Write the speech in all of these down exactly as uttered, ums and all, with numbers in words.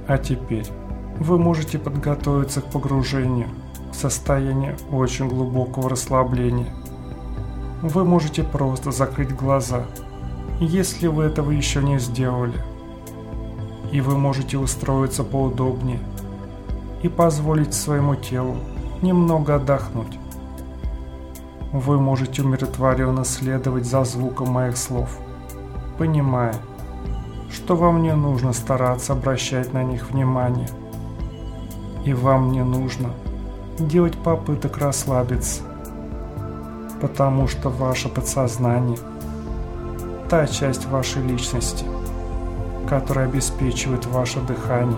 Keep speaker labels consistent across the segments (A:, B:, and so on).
A: А теперь вы можете подготовиться к погружению в состояние очень глубокого расслабления. Вы можете просто закрыть глаза, если вы этого еще не сделали. И вы можете устроиться поудобнее и позволить своему телу немного отдохнуть. Вы можете умиротворенно следовать за звуком моих слов, понимая, что вам не нужно стараться обращать на них внимание, и вам не нужно делать попыток расслабиться, потому что ваше подсознание – та часть вашей личности, которая обеспечивает ваше дыхание,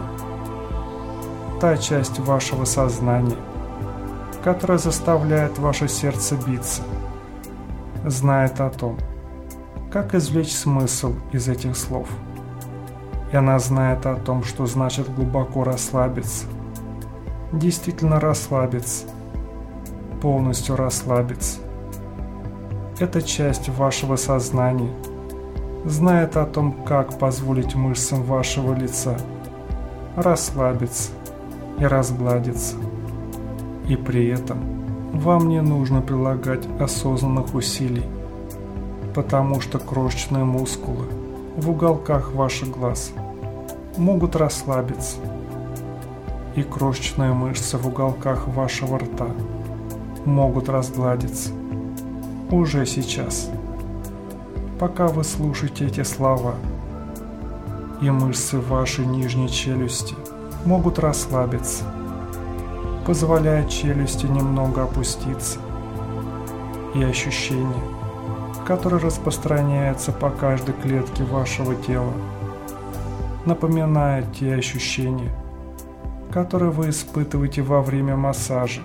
A: та часть вашего сознания, которая заставляет ваше сердце биться, знает о том, как извлечь смысл из этих слов. И она знает о том, что значит глубоко расслабиться, действительно расслабиться, полностью расслабиться. Эта часть вашего сознания знает о том, как позволить мышцам вашего лица расслабиться и разгладиться. И при этом вам не нужно прилагать осознанных усилий, потому что крошечные мускулы в уголках ваших глаз могут расслабиться, и крошечные мышцы в уголках вашего рта могут разгладиться уже сейчас, пока вы слушаете эти слова, и мышцы вашей нижней челюсти могут расслабиться, позволяя челюсти немного опуститься, и ощущение, которое распространяется по каждой клетке вашего тела, напоминает те ощущения, которые вы испытываете во время массажа,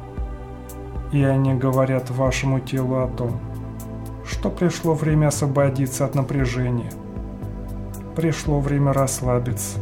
A: и они говорят вашему телу о том, что пришло время освободиться от напряжения, пришло время расслабиться,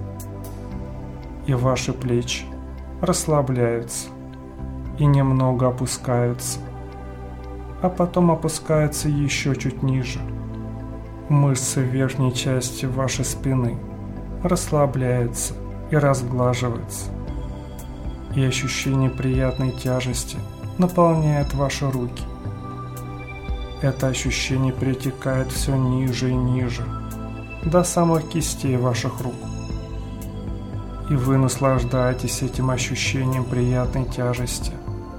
A: и ваши плечи расслабляются и немного опускаются, а потом опускаются еще чуть ниже. Мышцы верхней части вашей спины расслабляются и разглаживаются, и ощущение приятной тяжести наполняет ваши руки. Это ощущение перетекает все ниже и ниже, до самых кистей ваших рук. И вы наслаждаетесь этим ощущением приятной тяжести.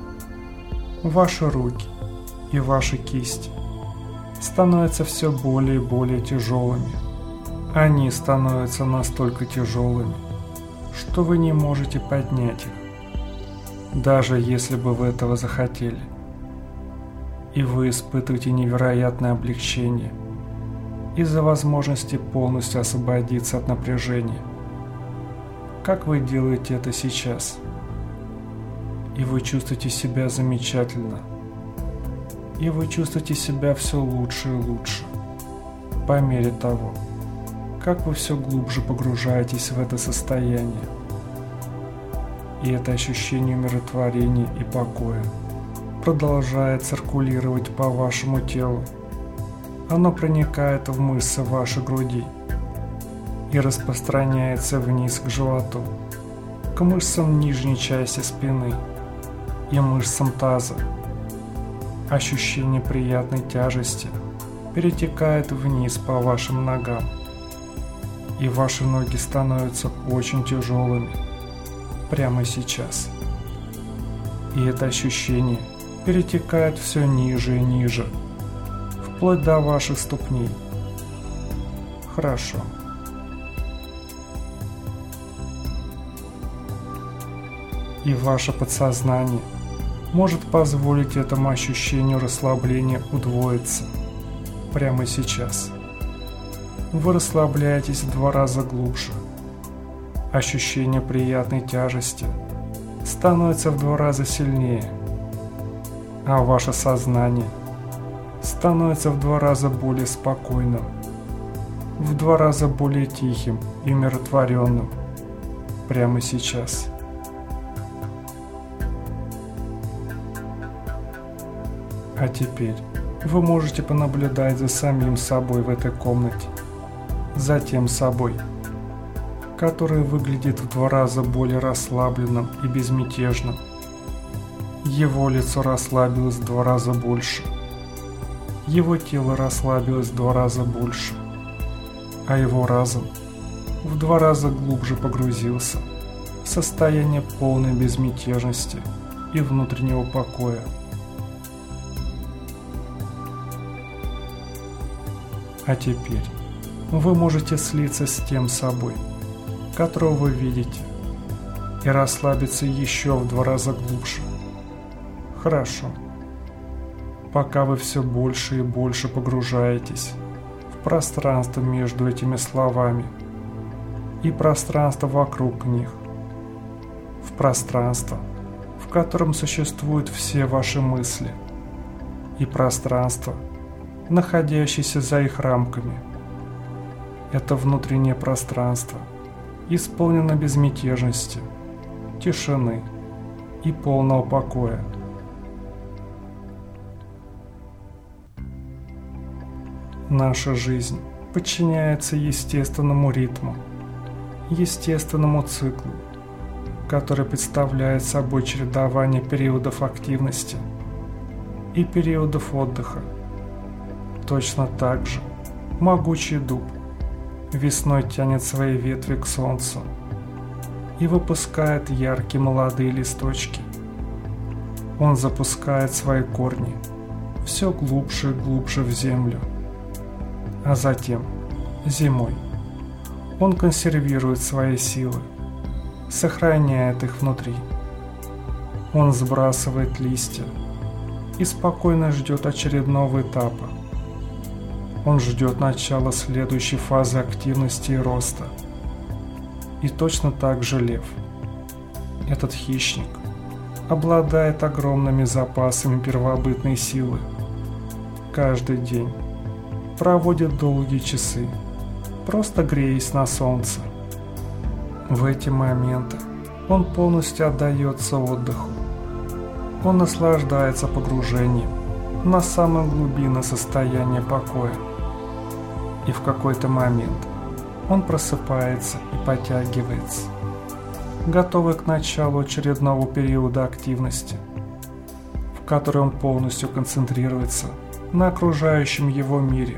A: Ваши руки и ваши кисти становятся все более и более тяжелыми. Они становятся настолько тяжелыми, что вы не можете поднять их, даже если бы вы этого захотели. И вы испытываете невероятное облегчение из-за возможности полностью освободиться от напряжения, как вы делаете это сейчас. И вы чувствуете себя замечательно. И вы чувствуете себя все лучше и лучше, по мере того, как вы все глубже погружаетесь в это состояние. И это ощущение умиротворения и покоя продолжает циркулировать по вашему телу. Оно проникает в мышцы вашей груди и распространяется вниз к животу, к мышцам нижней части спины и мышцам таза. Ощущение приятной тяжести перетекает вниз по вашим ногам, и ваши ноги становятся очень тяжелыми прямо сейчас. И это ощущение перетекает все ниже и ниже, вплоть до ваших ступней. Хорошо. И ваше подсознание может позволить этому ощущению расслабления удвоиться прямо сейчас. Вы расслабляетесь в два раза глубже. Ощущение приятной тяжести становится в два раза сильнее, а ваше сознание становится в два раза более спокойным, в два раза более тихим и умиротворенным прямо сейчас. А теперь вы можете понаблюдать за самим собой в этой комнате, за тем собой, который выглядит в два раза более расслабленным и безмятежным. Его лицо расслабилось в два раза больше. Его тело расслабилось в два раза больше. А его разум в два раза глубже погрузился в состояние полной безмятежности и внутреннего покоя. А теперь вы можете слиться с тем собой, которого вы видите, и расслабиться еще в два раза глубже. Хорошо. Пока вы все больше и больше погружаетесь в пространство между этими словами и пространство вокруг них, в пространство, в котором существуют все ваши мысли, и пространство, находящееся за их рамками. Это внутреннее пространство исполнено безмятежности, тишины и полного покоя. Наша жизнь подчиняется естественному ритму, естественному циклу, который представляет собой чередование периодов активности и периодов отдыха. Точно так же могучий дуб весной тянет свои ветви к солнцу и выпускает яркие молодые листочки. Он запускает свои корни все глубже и глубже в землю. А затем, зимой, он консервирует свои силы, сохраняет их внутри. Он сбрасывает листья и спокойно ждет очередного этапа. Он ждет начала следующей фазы активности и роста. И точно так же лев, этот хищник, обладает огромными запасами первобытной силы. Каждый день проводит долгие часы, просто греясь на солнце. В эти моменты он полностью отдается отдыху. Он наслаждается погружением на самые глубины состояния покоя. И в какой-то момент он просыпается и подтягивается, готовый к началу очередного периода активности, в которой он полностью концентрируется на окружающем его мире.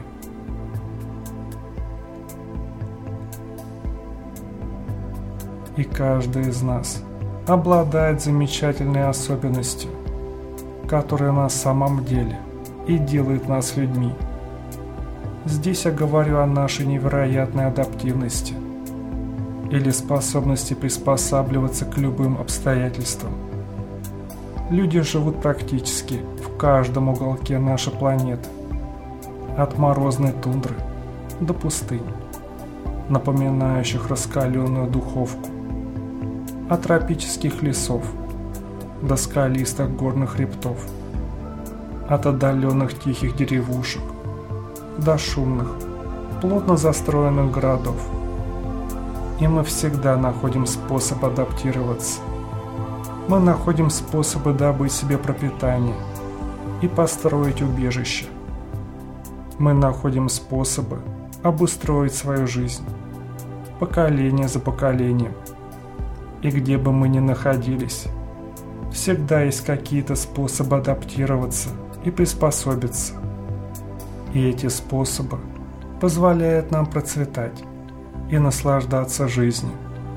A: И каждый из нас обладает замечательной особенностью, которая на самом деле и делает нас людьми. Здесь я говорю о нашей невероятной адаптивности или способности приспосабливаться к любым обстоятельствам. Люди живут практически в каждом уголке нашей планеты, от морозной тундры до пустынь, напоминающих раскаленную духовку, от тропических лесов до скалистых горных хребтов, от отдаленных тихих деревушек до шумных, плотно застроенных городов. И мы всегда находим способ адаптироваться. Мы находим способы добыть себе пропитание и построить убежище. Мы находим способы обустроить свою жизнь, поколение за поколением. И где бы мы ни находились, всегда есть какие-то способы адаптироваться и приспособиться. И эти способы позволяют нам процветать и наслаждаться жизнью.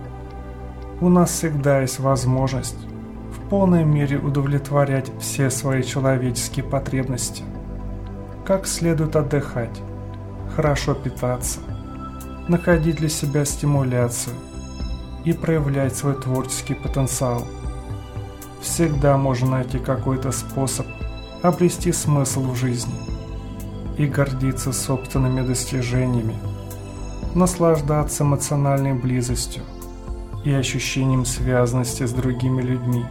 A: У нас всегда есть возможность в полной мере удовлетворять все свои человеческие потребности, как следует отдыхать, хорошо питаться, находить для себя стимуляцию и проявлять свой творческий потенциал. Всегда можно найти какой-то способ обрести смысл в жизни и гордиться собственными достижениями, наслаждаться эмоциональной близостью и ощущением связанности с другими людьми.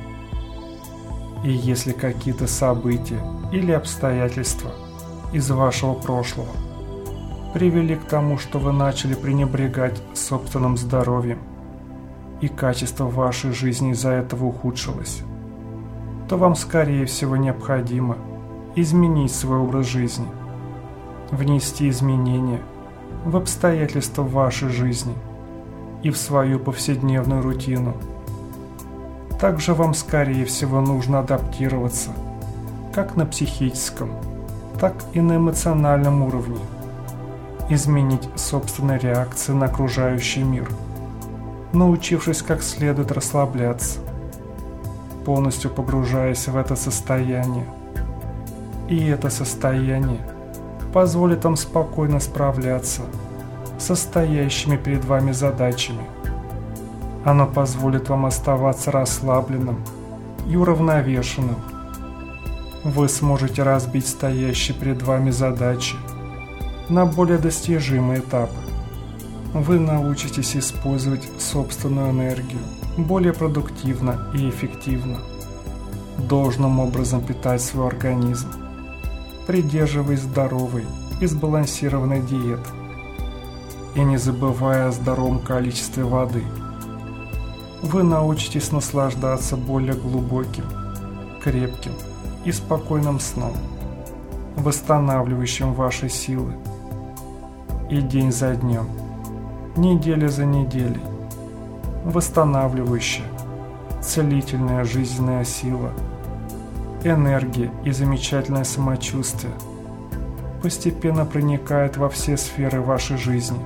A: И если какие-то события или обстоятельства из вашего прошлого привели к тому, что вы начали пренебрегать собственным здоровьем, и качество вашей жизни из-за этого ухудшилось, то вам, скорее всего, необходимо изменить свой образ жизни, внести изменения в обстоятельства вашей жизни и в свою повседневную рутину. Также вам, скорее всего, нужно адаптироваться как на психическом, так и на эмоциональном уровне, изменить собственные реакции на окружающий мир, научившись как следует расслабляться, полностью погружаясь в это состояние. И это состояние позволит вам спокойно справляться со стоящими перед вами задачами. Оно позволит вам оставаться расслабленным и уравновешенным. Вы сможете разбить стоящие перед вами задачи на более достижимые этапы. Вы научитесь использовать собственную энергию более продуктивно и эффективно, должным образом питать свой организм, придерживаясь здоровой и сбалансированной диеты и не забывая о здоровом количестве воды. Вы научитесь наслаждаться более глубоким, крепким и спокойным сном, восстанавливающим ваши силы. И день за днем, неделя за неделей, восстанавливающая, целительная жизненная сила, энергия и замечательное самочувствие постепенно проникает во все сферы вашей жизни.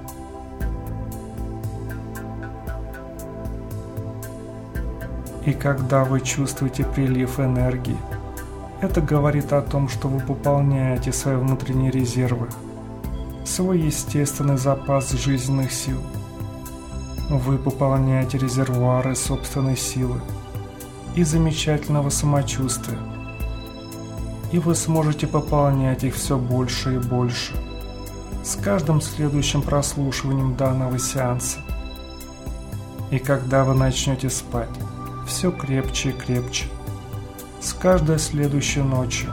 A: И когда вы чувствуете прилив энергии, это говорит о том, что вы пополняете свои внутренние резервы, свой естественный запас жизненных сил. Вы пополняете резервуары собственной силы и замечательного самочувствия, и вы сможете пополнять их все больше и больше с каждым следующим прослушиванием данного сеанса. И когда вы начнете спать, все крепче и крепче, с каждой следующей ночью,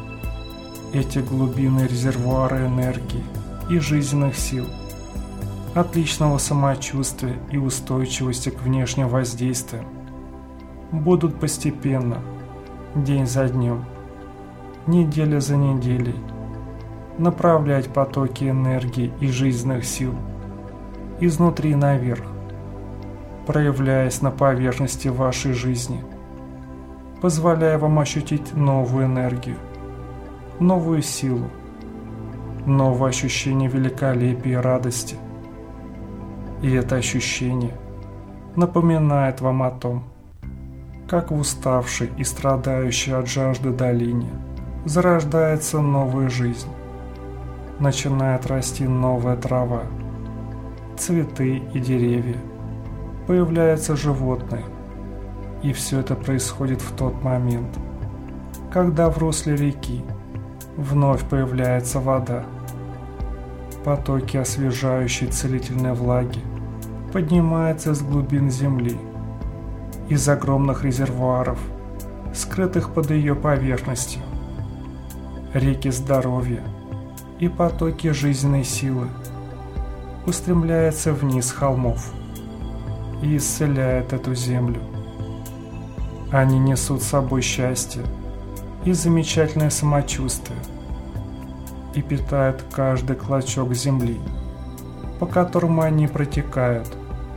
A: эти глубинные резервуары энергии и жизненных сил, отличного самочувствия и устойчивости к внешним воздействиям будут постепенно, день за днем, неделя за неделей, направлять потоки энергии и жизненных сил изнутри наверх, проявляясь на поверхности вашей жизни, позволяя вам ощутить новую энергию, новую силу, новое ощущение великолепия и радости. И это ощущение напоминает вам о том, как в уставшей и страдающей от жажды долине зарождается новая жизнь, начинает расти новая трава, цветы и деревья, появляются животные, и все это происходит в тот момент, когда в русле реки вновь появляется вода. Потоки освежающей целительной влаги поднимаются из глубин земли, из огромных резервуаров, скрытых под ее поверхностью. Реки здоровья и потоки жизненной силы устремляются вниз холмов и исцеляют эту землю. Они несут с собой счастье и замечательное самочувствие и питают каждый клочок земли, по которому они протекают.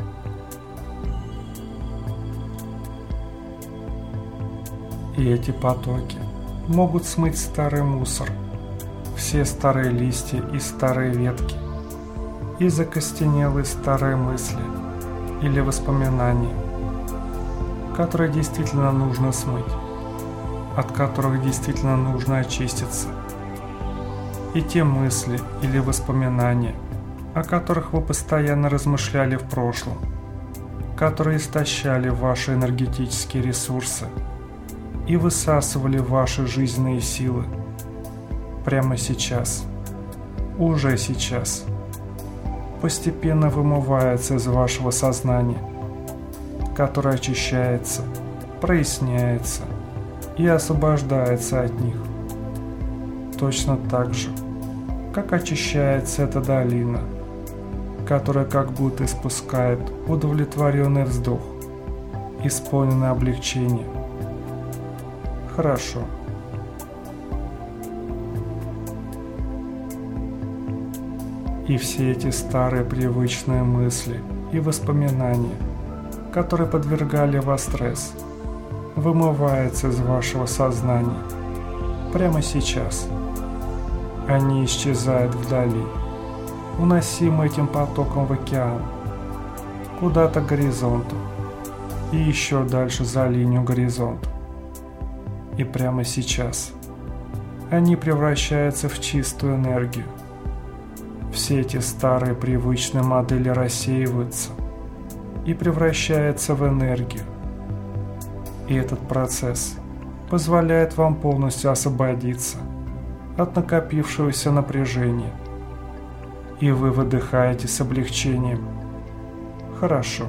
A: И эти потоки могут смыть старый мусор, все старые листья и старые ветки, и закостенелые старые мысли или воспоминания, которые действительно нужно смыть, от которых действительно нужно очиститься. И те мысли или воспоминания, о которых вы постоянно размышляли в прошлом, которые истощали ваши энергетические ресурсы и высасывали ваши жизненные силы, прямо сейчас, уже сейчас, постепенно вымываются из вашего сознания, которое очищается, проясняется и освобождается от них. Точно так же, как очищается эта долина, которая как будто испускает удовлетворенный вздох, исполненный облегчения. Хорошо. И все эти старые привычные мысли и воспоминания, которые подвергали вас стрессу, вымываются из вашего сознания прямо сейчас. Они исчезают вдали, уносимы этим потоком в океан, куда-то к горизонту и еще дальше за линию горизонта. И прямо сейчас они превращаются в чистую энергию. Все эти старые привычные модели рассеиваются и превращаются в энергию. И этот процесс позволяет вам полностью освободиться от накопившегося напряжения. И вы выдыхаете с облегчением. Хорошо.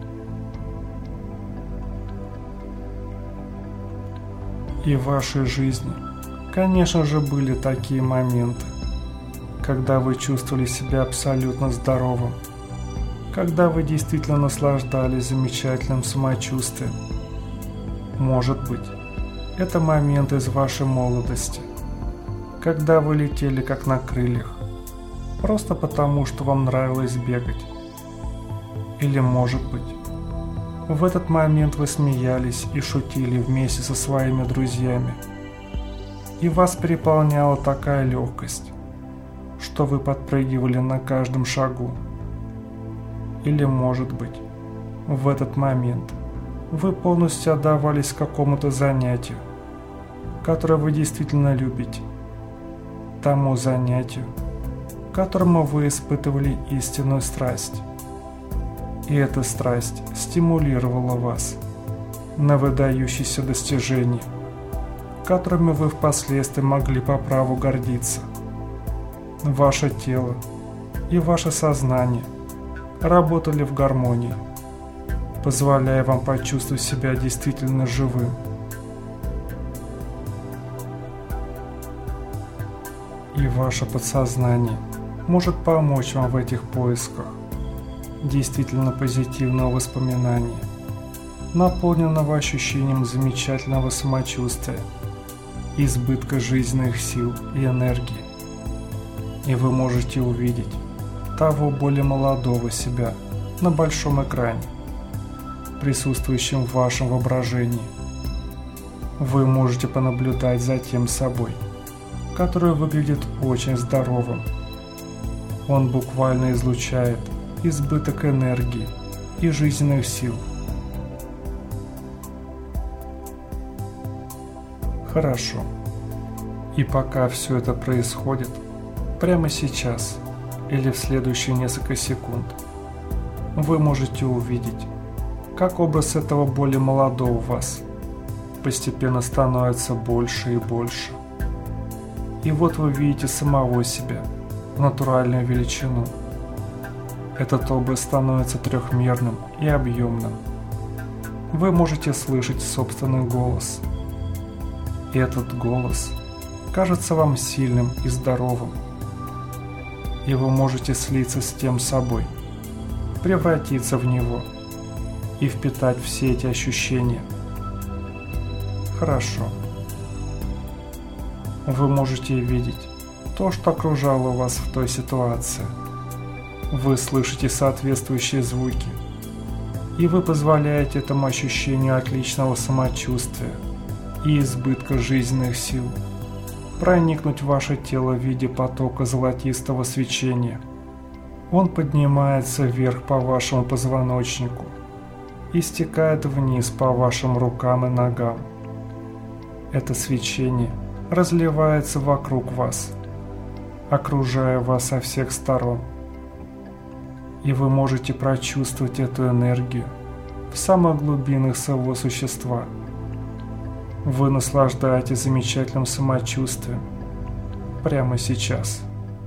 A: И в вашей жизни, конечно же, были такие моменты, когда вы чувствовали себя абсолютно здоровым, когда вы действительно наслаждались замечательным самочувствием. Может быть, это момент из вашей молодости, когда вы летели как на крыльях, просто потому, что вам нравилось бегать. Или, может быть, в этот момент вы смеялись и шутили вместе со своими друзьями, и вас переполняла такая легкость, что вы подпрыгивали на каждом шагу. Или, может быть, в этот момент вы полностью отдавались какому-то занятию, которое вы действительно любите, тому занятию, которому вы испытывали истинную страсть. И эта страсть стимулировала вас на выдающиеся достижения, которыми вы впоследствии могли по праву гордиться. Ваше тело и ваше сознание работали в гармонии, позволяя вам почувствовать себя действительно живым. И ваше подсознание может помочь вам в этих поисках действительно позитивного воспоминания, наполненного ощущением замечательного самочувствия, избытка жизненных сил и энергии. И вы можете увидеть того более молодого себя на большом экране, присутствующем в вашем воображении. Вы можете понаблюдать за тем собой, который выглядит очень здоровым. Он буквально излучает избыток энергии и жизненных сил. Хорошо. И пока все это происходит, прямо сейчас или в следующие несколько секунд, вы можете увидеть, как образ этого более молодого вас постепенно становится больше и больше. И вот вы видите самого себя в натуральную величину. Этот образ становится трехмерным и объемным. Вы можете слышать собственный голос. И этот голос кажется вам сильным и здоровым. И вы можете слиться с тем собой, превратиться в него и впитать все эти ощущения. Хорошо. Вы можете видеть то, что окружало вас в той ситуации. Вы слышите соответствующие звуки, и вы позволяете этому ощущению отличного самочувствия и избытка жизненных сил проникнуть в ваше тело в виде потока золотистого свечения. Он поднимается вверх по вашему позвоночнику и стекает вниз по вашим рукам и ногам. Это свечение разливается вокруг вас, окружая вас со всех сторон. И вы можете прочувствовать эту энергию в самых глубинах своего существа. Вы наслаждаетесь замечательным самочувствием прямо сейчас.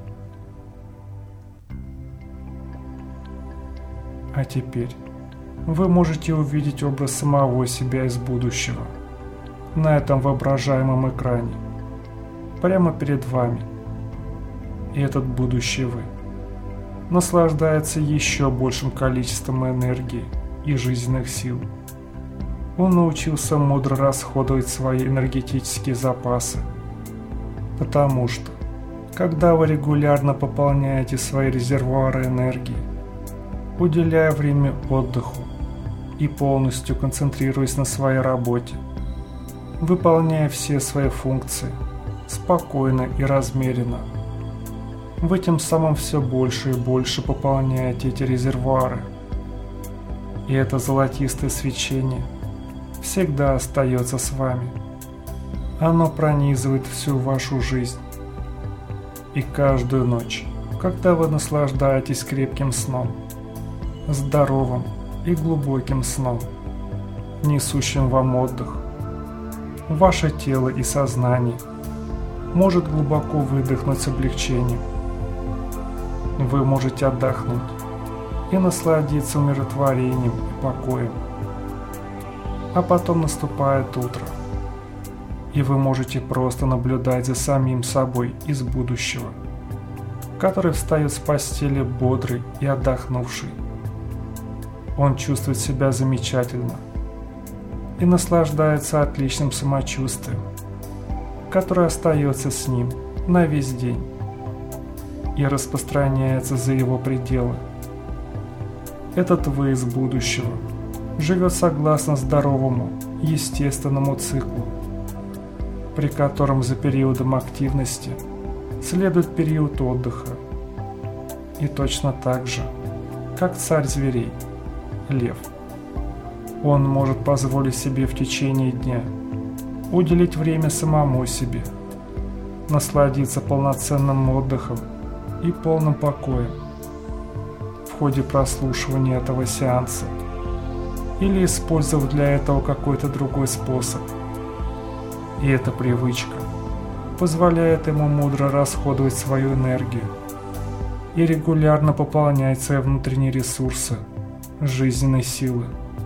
A: А теперь вы можете увидеть образ самого себя из будущего на этом воображаемом экране, прямо перед вами. И этот будущий вы наслаждается еще большим количеством энергии и жизненных сил. Он научился мудро расходовать свои энергетические запасы, потому что, когда вы регулярно пополняете свои резервуары энергии, уделяя время отдыху и полностью концентрируясь на своей работе, выполняя все свои функции спокойно и размеренно. Вы тем самым все больше и больше пополняете эти резервуары. И это золотистое свечение всегда остается с вами. Оно пронизывает всю вашу жизнь. И каждую ночь, когда вы наслаждаетесь крепким сном, здоровым и глубоким сном, несущим вам отдых, ваше тело и сознание может глубоко выдохнуть с облегчением. Вы можете отдохнуть и насладиться умиротворением и покоем. А потом наступает утро, и вы можете просто наблюдать за самим собой из будущего, который встает с постели бодрый и отдохнувший. Он чувствует себя замечательно и наслаждается отличным самочувствием, которое остается с ним на весь день и распространяется за его пределы. Этот вы из будущего живет согласно здоровому, естественному циклу, при котором за периодом активности следует период отдыха. И точно так же, как царь зверей, лев, он может позволить себе в течение дня уделить время самому себе, насладиться полноценным отдыхом и полным покоем в ходе прослушивания этого сеанса или использовав для этого какой-то другой способ. И эта привычка позволяет ему мудро расходовать свою энергию и регулярно пополнять свои внутренние ресурсы жизненной силы.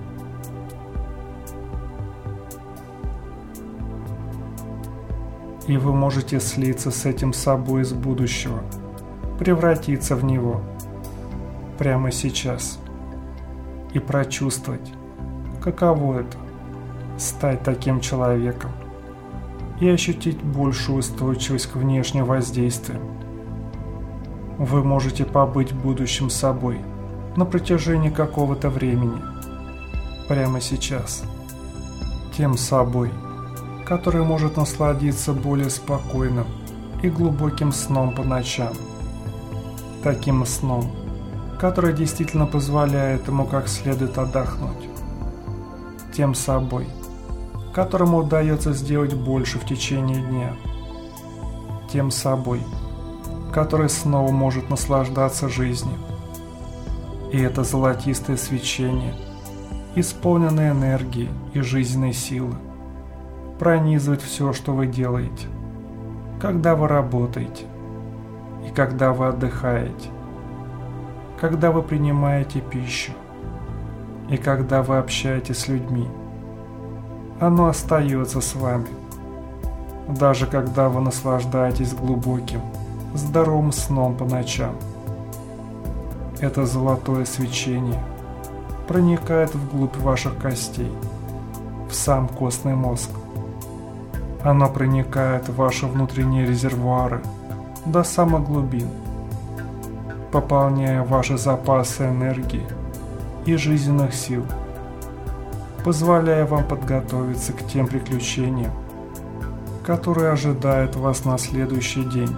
A: И вы можете слиться с этим собой из будущего, превратиться в него прямо сейчас и прочувствовать, каково это – стать таким человеком и ощутить большую устойчивость к внешним воздействиям. Вы можете побыть будущим собой на протяжении какого-то времени, прямо сейчас, тем собой, который может насладиться более спокойным и глубоким сном по ночам, таким сном, который действительно позволяет ему как следует отдохнуть, тем собой, которому удается сделать больше в течение дня, тем собой, который снова может наслаждаться жизнью. И это золотистое свечение, исполненное энергией и жизненной силы, пронизывает все, что вы делаете, когда вы работаете и когда вы отдыхаете, когда вы принимаете пищу и когда вы общаетесь с людьми. Оно остается с вами, даже когда вы наслаждаетесь глубоким, здоровым сном по ночам. Это золотое свечение проникает вглубь ваших костей, в сам костный мозг. Оно проникает в ваши внутренние резервуары до самых глубин, пополняя ваши запасы энергии и жизненных сил, позволяя вам подготовиться к тем приключениям, которые ожидают вас на следующий день.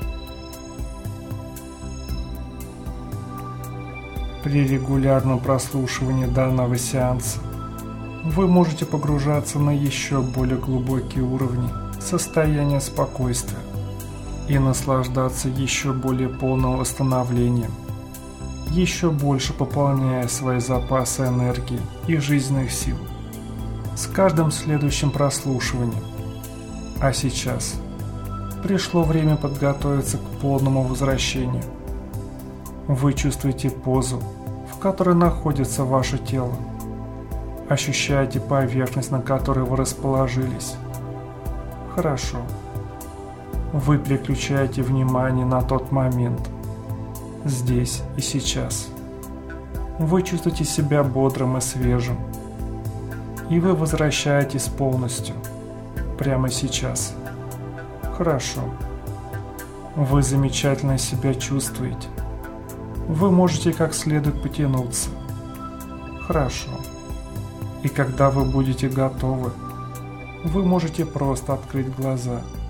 A: При регулярном прослушивании данного сеанса вы можете погружаться на еще более глубокие уровни состояния спокойствия и наслаждаться еще более полным восстановлением, еще больше пополняя свои запасы энергии и жизненных сил с каждым следующим прослушиванием. А сейчас пришло время подготовиться к полному возвращению. Вы чувствуете позу, в которой находится ваше тело. Ощущаете поверхность, на которой вы расположились. Хорошо. Вы переключаете внимание на тот момент, здесь и сейчас. Вы чувствуете себя бодрым и свежим. И вы возвращаетесь полностью, прямо сейчас. Хорошо. Вы замечательно себя чувствуете. вы можете как следует потянуться. Хорошо. И когда вы будете готовы, вы можете просто открыть глаза.